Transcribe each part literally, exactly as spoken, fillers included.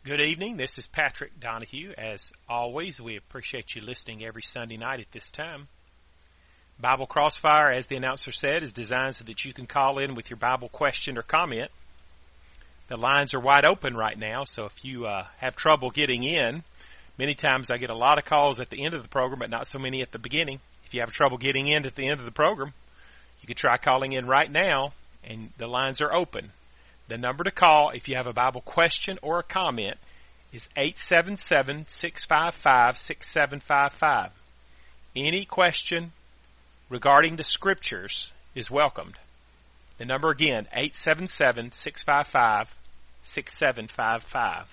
Good evening. This is Patrick Donahue. As always, we appreciate you listening every Sunday night at this time. Bible Crossfire, as the announcer said, is designed so that you can call in with your Bible question or comment. The lines are wide open right now, so if you uh, have trouble getting in, many times I get a lot of calls at the end of the program, but not so many at the beginning. If you have trouble getting in at the end of the program, you can try calling in right now, and the lines are open. The number to call if you have a Bible question or a comment is eight seven seven, six five five, six seven five five. Any question regarding the Scriptures is welcomed. The number again, eight seven seven, six five five, six seven five five.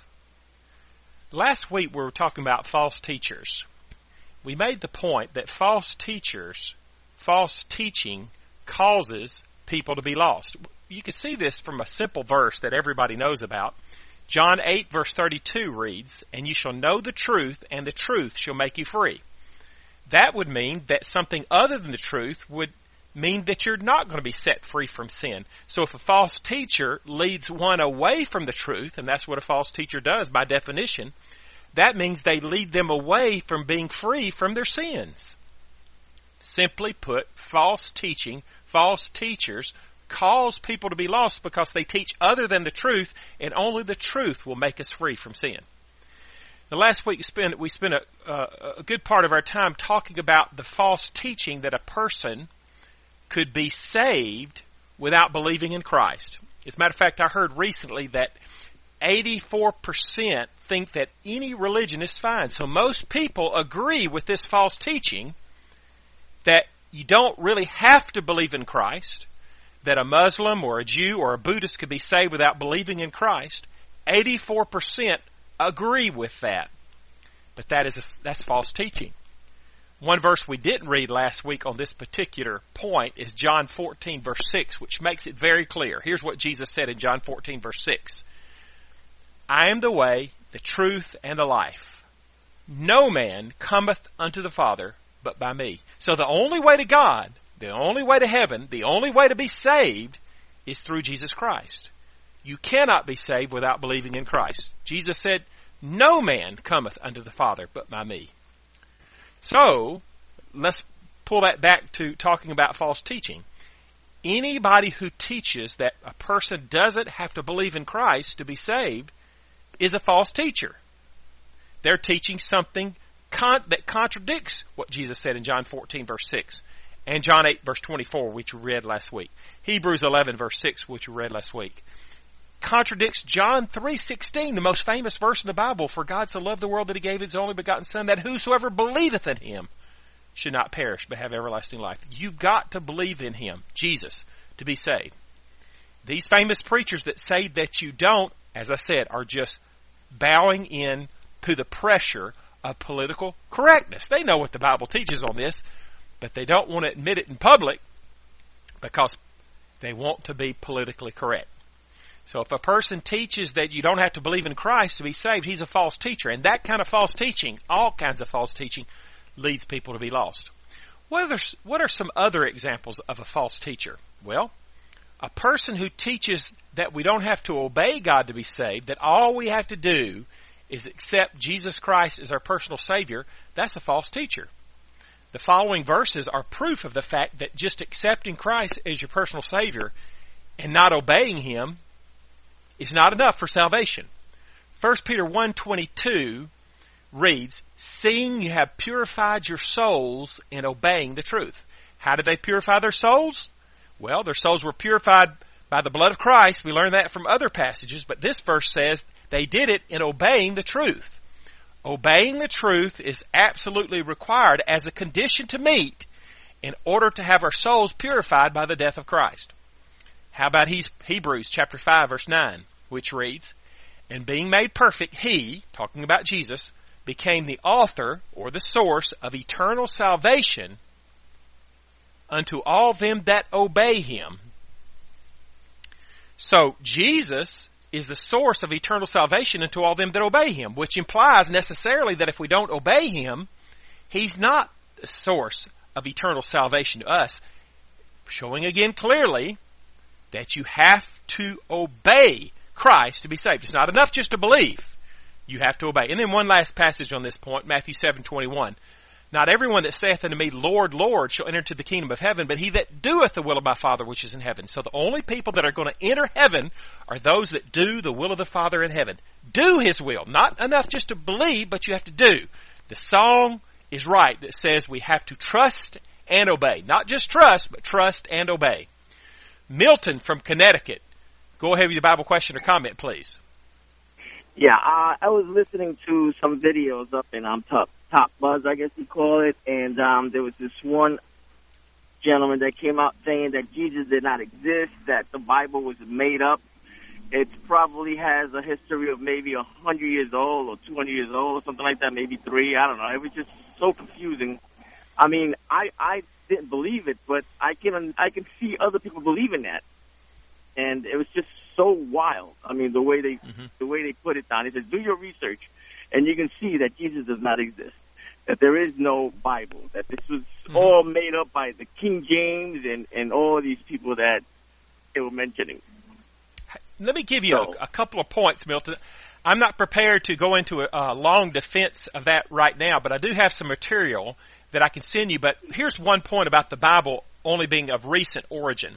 Last week we were talking about false teachers. We made the point that false teachers, false teaching causes people to be lost. You can see this from a simple verse that everybody knows about. John eight verse thirty-two reads, "And you shall know the truth, and the truth shall make you free." That would mean that something other than the truth would mean that you're not going to be set free from sin. So if a false teacher leads one away from the truth, and that's what a false teacher does by definition, that means they lead them away from being free from their sins. Simply put, false teaching, false teachers cause people to be lost because they teach other than the truth, and only the truth will make us free from sin. Now, last week we spent, we spent a, uh, a good part of our time talking about the false teaching that a person could be saved without believing in Christ. As a matter of fact, I heard recently that eighty-four percent think that any religion is fine. So most people agree with this false teaching that you don't really have to believe in Christ, that a Muslim or a Jew or a Buddhist could be saved without believing in Christ. eighty-four percent agree with that. But that is a, that's false teaching. One verse we didn't read last week on this particular point is John fourteen verse six, which makes it very clear. Here's what Jesus said in John fourteen verse six. "I am the way, the truth, and the life. No man cometh unto the Father but by me." So the only way to God, the only way to heaven, the only way to be saved is through Jesus Christ. You cannot be saved without believing in Christ. Jesus said, "No man cometh unto the Father but by me." So, let's pull that back to talking about false teaching. Anybody who teaches that a person doesn't have to believe in Christ to be saved is a false teacher. They're teaching something con- that contradicts what Jesus said in John fourteen verse six. And John eight verse twenty-four, which we read last week. Hebrews eleven verse six, which we read last week. Contradicts John three sixteen, the most famous verse in the Bible. "For God so loved the world that he gave his only begotten Son, that whosoever believeth in him should not perish, but have everlasting life." You've got to believe in him, Jesus, to be saved. These famous preachers that say that you don't, as I said, are just bowing in to the pressure of political correctness. They know what the Bible teaches on this, but they don't want to admit it in public because they want to be politically correct. So if a person teaches that you don't have to believe in Christ to be saved, he's a false teacher. And that kind of false teaching, all kinds of false teaching, leads people to be lost. What are, what are some other examples of a false teacher? Well, a person who teaches that we don't have to obey God to be saved, that all we have to do is accept Jesus Christ as our personal Savior, that's a false teacher. The following verses are proof of the fact that just accepting Christ as your personal Savior and not obeying Him is not enough for salvation. First Peter one twenty-two reads, "Seeing you have purified your souls in obeying the truth." How did they purify their souls? Well, their souls were purified by the blood of Christ. We learned that from other passages, but this verse says they did it in obeying the truth. Obeying the truth is absolutely required as a condition to meet in order to have our souls purified by the death of Christ. How about Hebrews chapter five verse nine, which reads, "And being made perfect, He," talking about Jesus, "became the author," or the source, "of eternal salvation unto all them that obey Him." So Jesus is the source of eternal salvation unto all them that obey Him, which implies necessarily that if we don't obey Him, He's not the source of eternal salvation to us, showing again clearly that you have to obey Christ to be saved. It's not enough just to believe. You have to obey. And then one last passage on this point, Matthew seven twenty-one. Not everyone that saith unto me, Lord, Lord, shall enter into the kingdom of heaven, but he that doeth the will of my Father which is in heaven. So the only people that are going to enter heaven are those that do the will of the Father in heaven. Do his will. Not enough just to believe, but you have to do. The song is right that says we have to trust and obey. Not just trust, but trust and obey. Milton from Connecticut. Go ahead with your Bible question or comment, please. Yeah, uh, I was listening to some videos up in um, Top, Top Buzz, I guess you call it, and um, there was this one gentleman that came out saying that Jesus did not exist, that the Bible was made up. It probably has a history of maybe one hundred years old or two hundred years old or something like that, maybe three. I don't know. It was just so confusing. I mean, I, I didn't believe it, but I can I can see other people believing that. And it was just so wild. I mean, the way they mm-hmm. the way they put it down. He said, do your research, and you can see that Jesus does not exist, that there is no Bible, that this was mm-hmm. all made up by the King James and, and all these people that they were mentioning. Let me give you so, a, a couple of points, Milton. I'm not prepared to go into a, a long defense of that right now, but I do have some material that I can send you. But here's one point about the Bible only being of recent origin.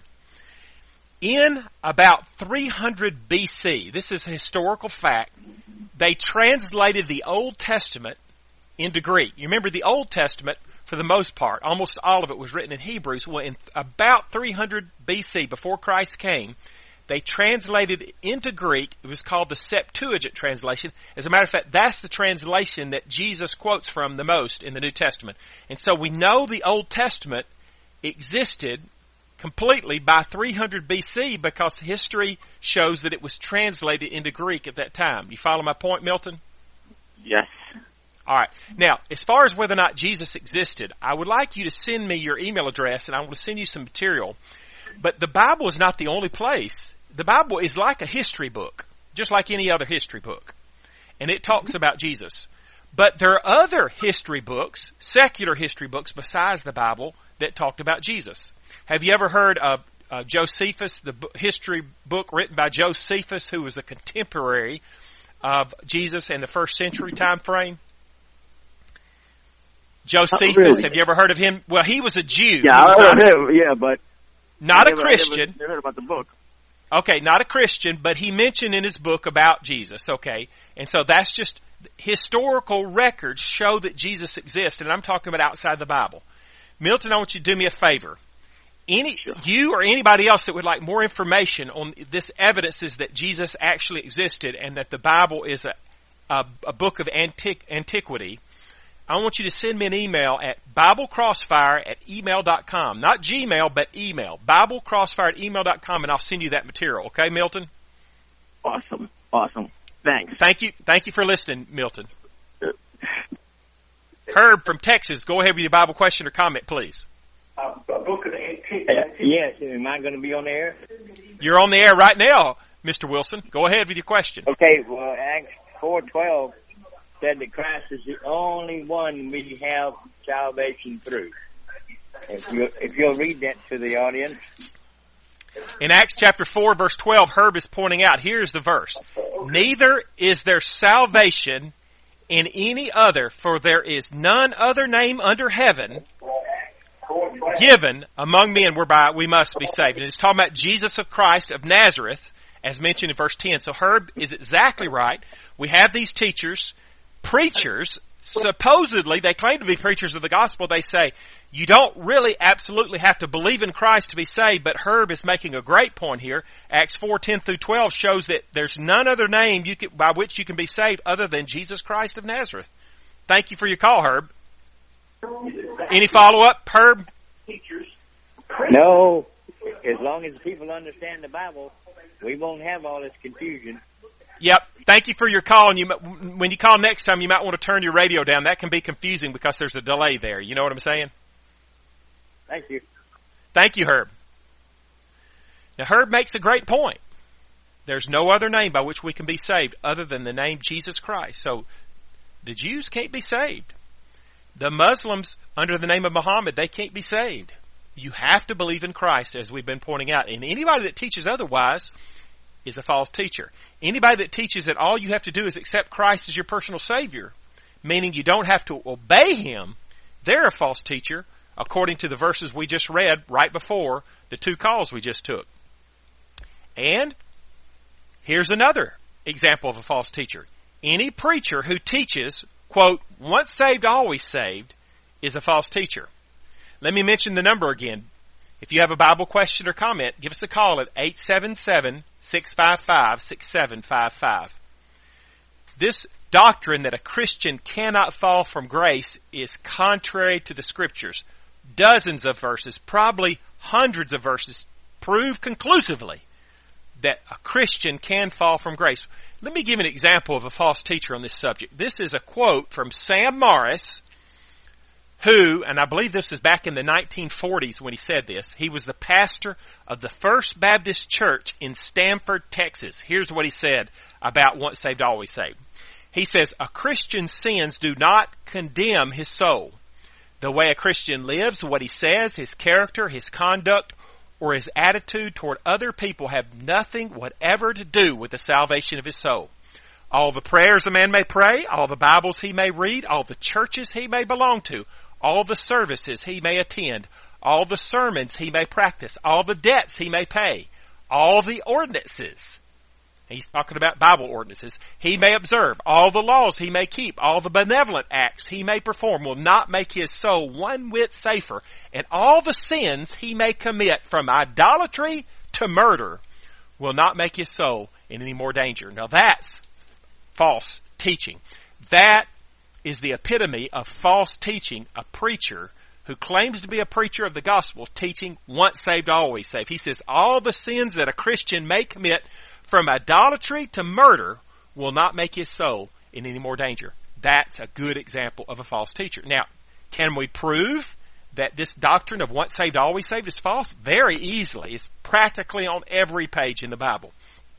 In about three hundred B C, this is a historical fact, they translated the Old Testament into Greek. You remember the Old Testament, for the most part, almost all of it was written in Hebrews. Well, in about three hundred B C, before Christ came, they translated it into Greek. It was called the Septuagint translation. As a matter of fact, that's the translation that Jesus quotes from the most in the New Testament. And so we know the Old Testament existed completely by three hundred B C because history shows that it was translated into Greek at that time. You follow my point, Milton? Yes. All right. Now, as far as whether or not Jesus existed, I would like you to send me your email address, and I want to send you some material. But the Bible is not the only place. The Bible is like a history book, just like any other history book. And it talks about Jesus. But there are other history books, secular history books, besides the Bible that talked about Jesus. Have you ever heard of uh, Josephus, the history book written by Josephus, who was a contemporary of Jesus in the first century time frame? Josephus, really. Have you ever heard of him? Well, he was a Jew. Yeah, I heard of him, yeah, but... Not never, a Christian. I never, never heard about the book. Okay, not a Christian, but he mentioned in his book about Jesus, okay? And so that's just... Historical records show that Jesus exists, and I'm talking about outside the Bible. Milton, I want you to do me a favor. Any Sure. You or anybody else that would like more information on this evidences that Jesus actually existed and that the Bible is a, a, a book of antiq, antiquity, I want you to send me an email at biblecrossfire at email dot com. Not Gmail, but email. biblecrossfire at email dot com, and I'll send you that material. Okay, Milton? Awesome. Awesome. Thanks. Thank you. Thank you for listening, Milton. Herb from Texas, go ahead with your Bible question or comment, please. Uh, a book of antiques. Uh, yes, am I going to be on the air? You're on the air right now, Mister Wilson. Go ahead with your question. Okay, well, Acts four twelve said that Christ is the only one we have salvation through. If, you, if you'll read that to the audience. In Acts chapter four, verse twelve, Herb is pointing out, here's the verse. Neither is there salvation in any other, for there is none other name under heaven given among men whereby we must be saved. And it's talking about Jesus of Christ of Nazareth, as mentioned in verse ten. So Herb is exactly right. We have these teachers, preachers, supposedly they claim to be preachers of the gospel. They say, you don't really absolutely have to believe in Christ to be saved, but Herb is making a great point here. Acts four ten through twelve shows that there's none other name you can, by which you can be saved other than Jesus Christ of Nazareth. Thank you for your call, Herb. Any follow-up, Herb? No. As long as people understand the Bible, we won't have all this confusion. Yep. Thank you for your call. And you, when you call next time, you might want to turn your radio down. That can be confusing because there's a delay there. You know what I'm saying? Thank you. Thank you, Herb. Now, Herb makes a great point. There's no other name by which we can be saved other than the name Jesus Christ. So, the Jews can't be saved. The Muslims, under the name of Muhammad, they can't be saved. You have to believe in Christ, as we've been pointing out. And anybody that teaches otherwise is a false teacher. Anybody that teaches that all you have to do is accept Christ as your personal Savior, meaning you don't have to obey Him, they're a false teacher, according to the verses we just read right before the two calls we just took. And here's another example of a false teacher. Any preacher who teaches, quote, once saved, always saved, is a false teacher. Let me mention the number again. If you have a Bible question or comment, give us a call at eight seven seven, six five five, six seven five five. This doctrine that a Christian cannot fall from grace is contrary to the Scriptures. Dozens of verses, probably hundreds of verses, prove conclusively that a Christian can fall from grace. Let me give an example of a false teacher on this subject. This is a quote from Sam Morris, who, and I believe this was back in the nineteen forties when he said this, he was the pastor of the First Baptist Church in Stamford, Texas. Here's what he said about once saved, always saved. He says, a Christian's sins do not condemn his soul. The way a Christian lives, what he says, his character, his conduct, or his attitude toward other people have nothing whatever to do with the salvation of his soul. All the prayers a man may pray, all the Bibles he may read, all the churches he may belong to, all the services he may attend, all the sermons he may practice, all the debts he may pay, all the ordinances, he's talking about Bible ordinances, he may observe, all the laws he may keep, all the benevolent acts he may perform will not make his soul one whit safer, and all the sins he may commit from idolatry to murder will not make his soul in any more danger. Now that's false teaching. That is the epitome of false teaching, a preacher who claims to be a preacher of the gospel teaching once saved, always saved. He says all the sins that a Christian may commit from idolatry to murder will not make his soul in any more danger. That's a good example of a false teacher. Now, can we prove that this doctrine of once saved, always saved is false? Very easily. It's practically on every page in the Bible.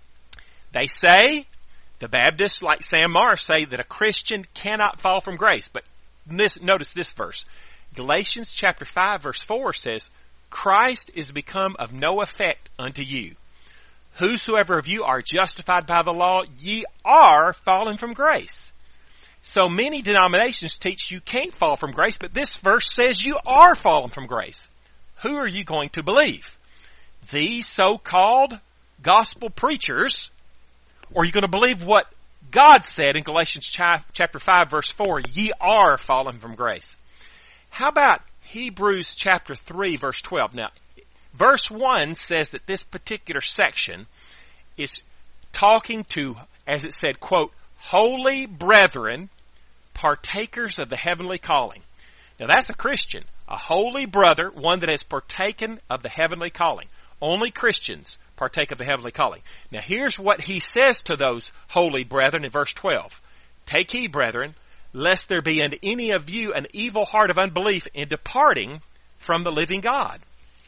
They say, the Baptists, like Sam Morris, say that a Christian cannot fall from grace. But this, notice this verse. Galatians chapter five verse four says, Christ is become of no effect unto you. Whosoever of you are justified by the law, ye are fallen from grace. So many denominations teach you can't fall from grace, but this verse says you are fallen from grace. Who are you going to believe? These so-called gospel preachers, or are you going to believe what God said in Galatians chapter five verse four, ye are fallen from grace? How about Hebrews chapter three verse twelve? Now, verse one says that this particular section is talking to, as it said, quote, holy brethren, partakers of the heavenly calling. Now that's a Christian, a holy brother, one that has partaken of the heavenly calling. Only Christians partake of the heavenly calling. Now here's what he says to those holy brethren in verse twelve. Take heed, brethren, lest there be in any of you an evil heart of unbelief in departing from the living God.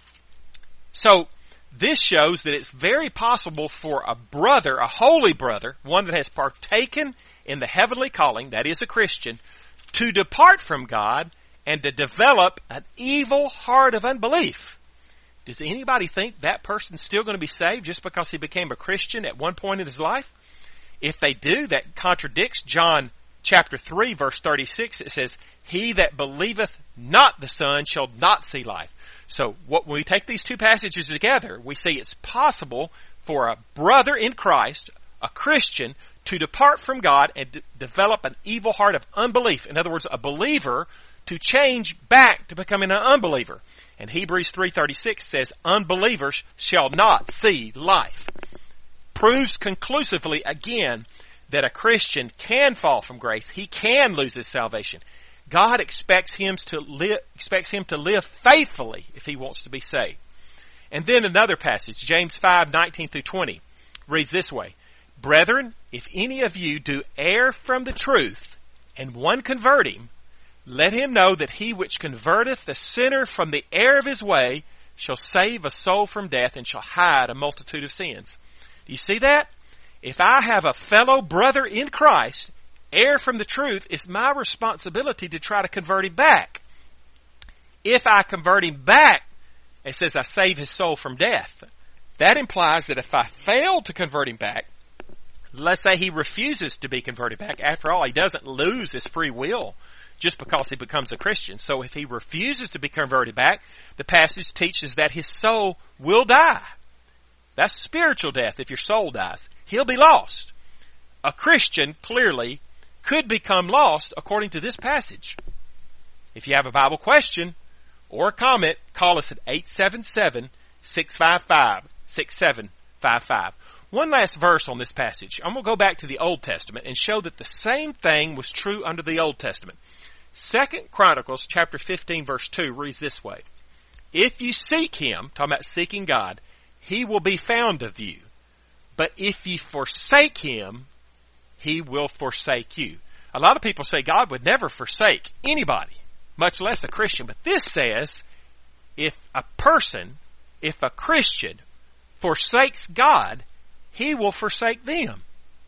So, this shows that it's very possible for a brother, a holy brother, one that has partaken in the heavenly calling, that is a Christian, to depart from God and to develop an evil heart of unbelief. Does anybody think that person's still going to be saved just because he became a Christian at one point in his life? If they do, that contradicts John chapter three, verse thirty-six. It says, he that believeth not the Son shall not see life. So what, when we take these two passages together, we see it's possible for a brother in Christ, a Christian, to depart from God and d- develop an evil heart of unbelief. In other words, a believer to change back to becoming an unbeliever. And Hebrews three thirty-six says, unbelievers shall not see life. Proves conclusively again that a Christian can fall from grace. He can lose his salvation. God expects him to live, expects him to live faithfully if he wants to be saved. And then another passage, James five nineteen through twenty, reads this way, brethren, if any of you do err from the truth, and one convert him, let him know that he which converteth the sinner from the error of his way shall save a soul from death and shall hide a multitude of sins. Do you see that? If I have a fellow brother in Christ err from the truth, it's my responsibility to try to convert him back. If I convert him back, it says I save his soul from death. That implies that if I fail to convert him back, let's say he refuses to be converted back. After all, he doesn't lose his free will just because he becomes a Christian. So if he refuses to be converted back, the passage teaches that his soul will die. That's spiritual death if your soul dies. He'll be lost. A Christian, clearly, could become lost according to this passage. If you have a Bible question or a comment, call us at eight seven seven, six five five, six seven five five. One last verse on this passage. I'm going to go back to the Old Testament and show that the same thing was true under the Old Testament. Second Chronicles chapter fifteen verse two reads this way. If you seek him, talking about seeking God, he will be found of you. But if you forsake him, he will forsake you. A lot of people say God would never forsake anybody, much less a Christian. But this says, if a person, if a Christian forsakes God, he will forsake them.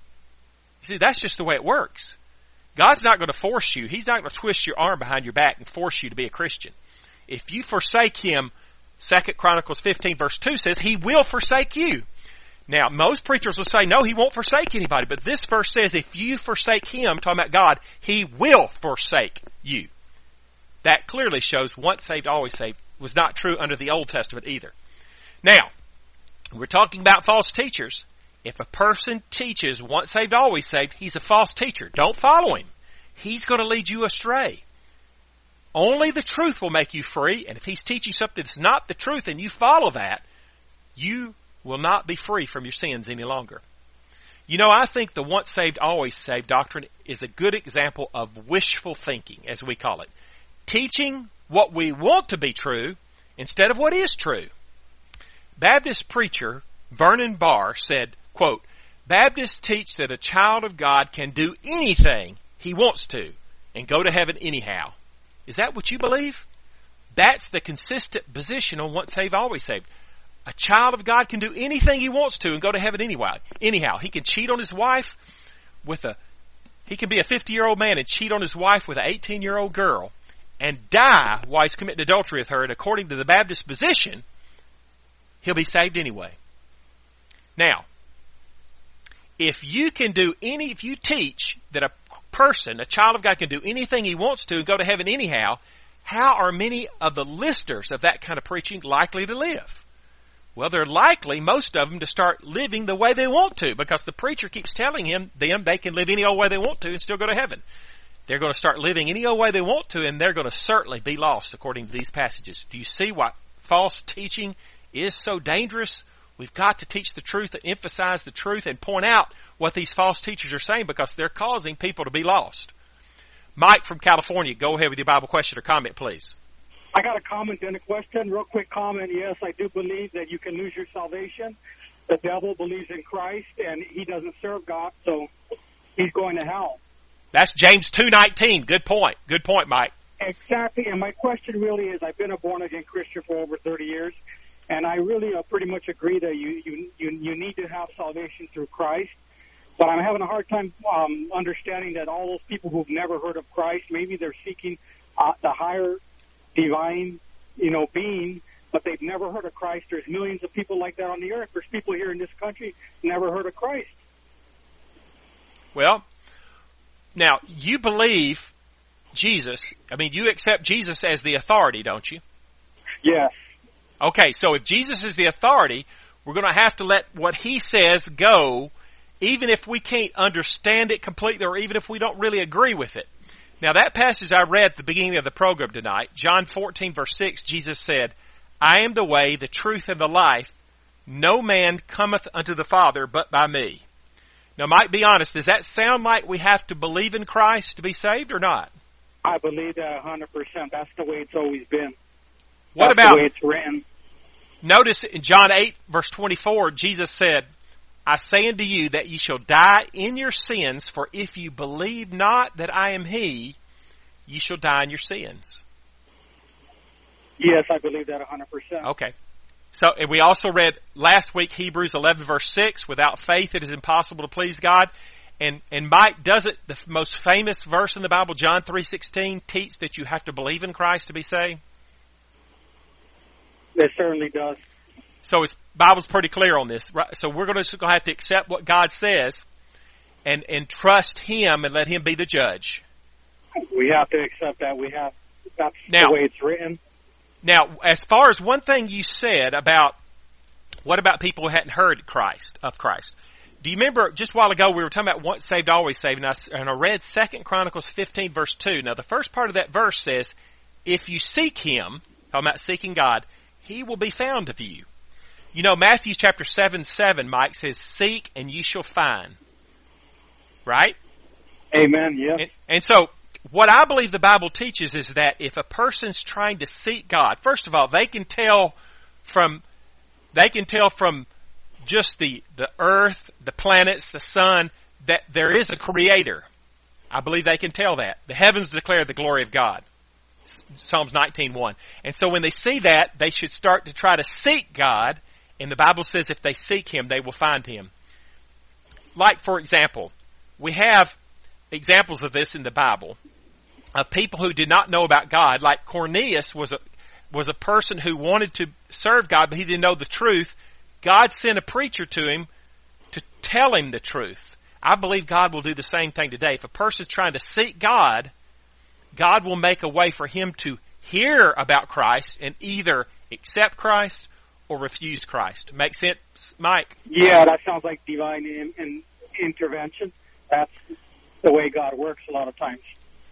You see, that's just the way it works. God's not going to force you. He's not going to twist your arm behind your back and force you to be a Christian. If you forsake him, Second Chronicles fifteen verse two says, he will forsake you. Now, most preachers will say, no, he won't forsake anybody. But this verse says, if you forsake him, talking about God, he will forsake you. That clearly shows once saved, always saved was not true under the Old Testament either. Now, we're talking about false teachers. If a person teaches once saved, always saved, he's a false teacher. Don't follow him. He's going to lead you astray. Only the truth will make you free, and if he's teaching something that's not the truth and you follow that, you will not be free from your sins any longer. You know, I think the once saved, always saved doctrine is a good example of wishful thinking, as we call it. Teaching what we want to be true instead of what is true. Baptist preacher Vernon Barr said, quote, Baptists teach that a child of God can do anything he wants to and go to heaven anyhow. Is that what you believe? That's the consistent position on once saved, always saved. A child of God can do anything he wants to and go to heaven anyway. Anyhow, he can cheat on his wife with a, he can be a fifty-year-old man and cheat on his wife with an eighteen-year-old girl and die while he's committing adultery with her. And according to the Baptist position, he'll be saved anyway. Now, if you can do any, if you teach that a person, a child of God, can do anything he wants to and go to heaven anyhow, how are many of the listeners of that kind of preaching likely to live? Well, they're likely, most of them, to start living the way they want to, because the preacher keeps telling him, them they can live any old way they want to and still go to heaven. They're going to start living any old way they want to, and they're going to certainly be lost according to these passages. Do you see why false teaching is so dangerous? We've got to teach the truth and emphasize the truth and point out what these false teachers are saying, because they're causing people to be lost. Mike from California, go ahead with your Bible question or comment, please. I got a comment and a question. Real quick comment. Yes, I do believe that you can lose your salvation. The devil believes in Christ, and he doesn't serve God, so he's going to hell. That's James two nineteen. Good point. Good point, Mike. Exactly. And my question really is, I've been a born-again Christian for over thirty years, and I really uh, pretty much agree that you, you, you, you need to have salvation through Christ. But I'm having a hard time um, understanding that all those people who've never heard of Christ, maybe they're seeking uh, the higher divine, you know, being, but they've never heard of Christ. There's millions of people like that on the earth. There's people here in this country never heard of Christ. Well, now, you believe Jesus, I mean, you accept Jesus as the authority, don't you? Yes. Okay, so if Jesus is the authority, we're going to have to let what he says go, even if we can't understand it completely or even if we don't really agree with it. Now, that passage I read at the beginning of the program tonight, John fourteen, verse six, Jesus said, I am the way, the truth, and the life. No man cometh unto the Father but by me. Now, Mike, be honest, does that sound like we have to believe in Christ to be saved or not? I believe that one hundred percent. That's the way it's always been. What That's about, the way it's written. Notice in John eight, verse twenty-four, Jesus said, I say unto you that ye shall die in your sins, for if you believe not that I am he, ye shall die in your sins. Yes, I believe that one hundred percent. Okay. So, and we also read last week Hebrews eleven, verse six, without faith it is impossible to please God. And, and Mike, does it, the most famous verse in the Bible, John three sixteen, teach that you have to believe in Christ to be saved? It certainly does. So it's Bible's pretty clear on this. Right? So we're going to have to accept what God says and, and trust Him and let Him be the judge. We have to accept that. We have that's now, the way it's written. Now, as far as one thing you said about what about people who hadn't heard Christ of Christ? Do you remember just a while ago we were talking about once saved, always saved, and I, and I read Second Chronicles fifteen, verse two. Now, the first part of that verse says, if you seek Him, talking about seeking God, He will be found of you. You know, Matthew chapter seven, seven, Mike, says, seek and you shall find. Right? Amen, yes. And, and so, what I believe the Bible teaches is that if a person's trying to seek God, first of all, they can tell from, they can tell from just the, the earth, the planets, the sun, that there is a creator. I believe they can tell that. The heavens declare the glory of God. Psalms nineteen one. And so when they see that, they should start to try to seek God. And the Bible says if they seek Him, they will find Him. Like, for example, we have examples of this in the Bible of people who did not know about God. Like Cornelius was a, was a person who wanted to serve God, but he didn't know the truth. God sent a preacher to him to tell him the truth. I believe God will do the same thing today. If a person's trying to seek God, God will make a way for him to hear about Christ and either accept Christ or refuse Christ. Make sense, Mike? Yeah, that sounds like divine in, in intervention. That's the way God works a lot of times.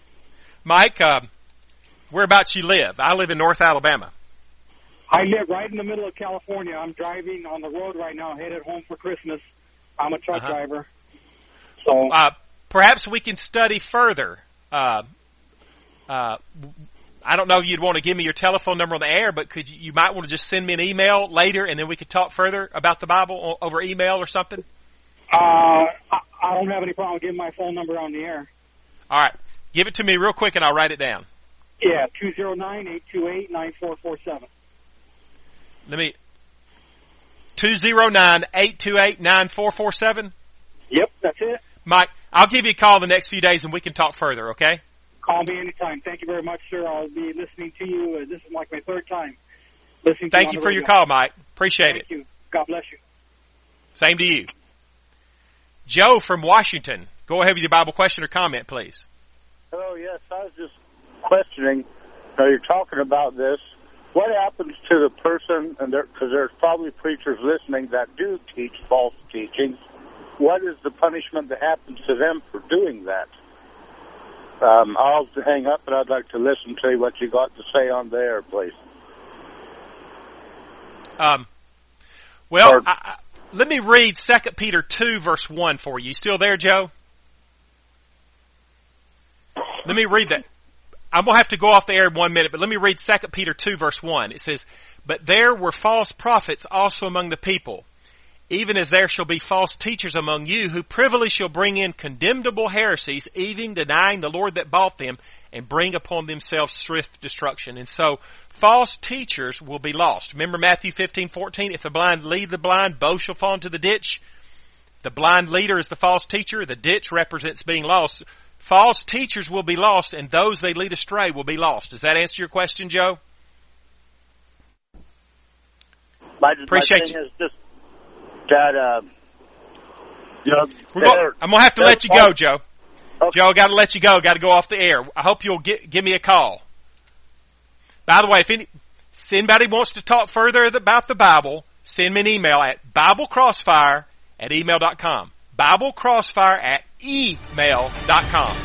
Mike, uh, whereabouts you live? I live in North Alabama. I live right in the middle of California. I'm driving on the road right now, headed home for Christmas. I'm a truck uh-huh. driver. So uh, perhaps we can study further. Uh, uh, I don't know if you'd want to give me your telephone number on the air, but could you, you might want to just send me an email later, and then we could talk further about the Bible over email or something? Uh, I, I don't have any problem giving my phone number on the air. All right. Give it to me real quick, and I'll write it down. Yeah, two oh nine, eight two eight, nine four four seven. Let me, two oh nine, eight two eight, nine four four seven? Yep, that's it. Mike, I'll give you a call the next few days and we can talk further, okay? Call me anytime. Thank you very much, sir. I'll be listening to you. Uh, this is like my third time listening to Thank you you for radio. your call, Mike. Appreciate Thank it. Thank you. God bless you. Same to you. Joe from Washington, go ahead with your Bible question or comment, please. Hello, yes, I was just questioning, now you're talking about this, what happens to the person, and because there, there's probably preachers listening that do teach false teachings, what is the punishment that happens to them for doing that? Um, I'll hang up, and I'd like to listen to what you got to say on the air, please. Um, well, or, I, I, let me read Second Peter two, verse one for you. You still there, Joe? Let me read that. I'm going to have to go off the air in one minute, but let me read Second Peter two, verse one. It says, but there were false prophets also among the people, even as there shall be false teachers among you, who privily shall bring in condemnable heresies, even denying the Lord that bought them, and bring upon themselves swift destruction. And so, false teachers will be lost. Remember Matthew fifteen, fourteen, if the blind lead the blind, both shall fall into the ditch. The blind leader is the false teacher. The ditch represents being lost. False teachers will be lost, and those they lead astray will be lost. Does that answer your question, Joe? My, Appreciate my thing you. Is just that, uh, you know, We're going, I'm going to have to let you go, Joe. Okay. Joe, I got to let you go. Got to go off the air. I hope you'll get, give me a call. By the way, if any, if anybody wants to talk further about the Bible, send me an email at biblecrossfire at email dot com. biblecrossfire at email dot com.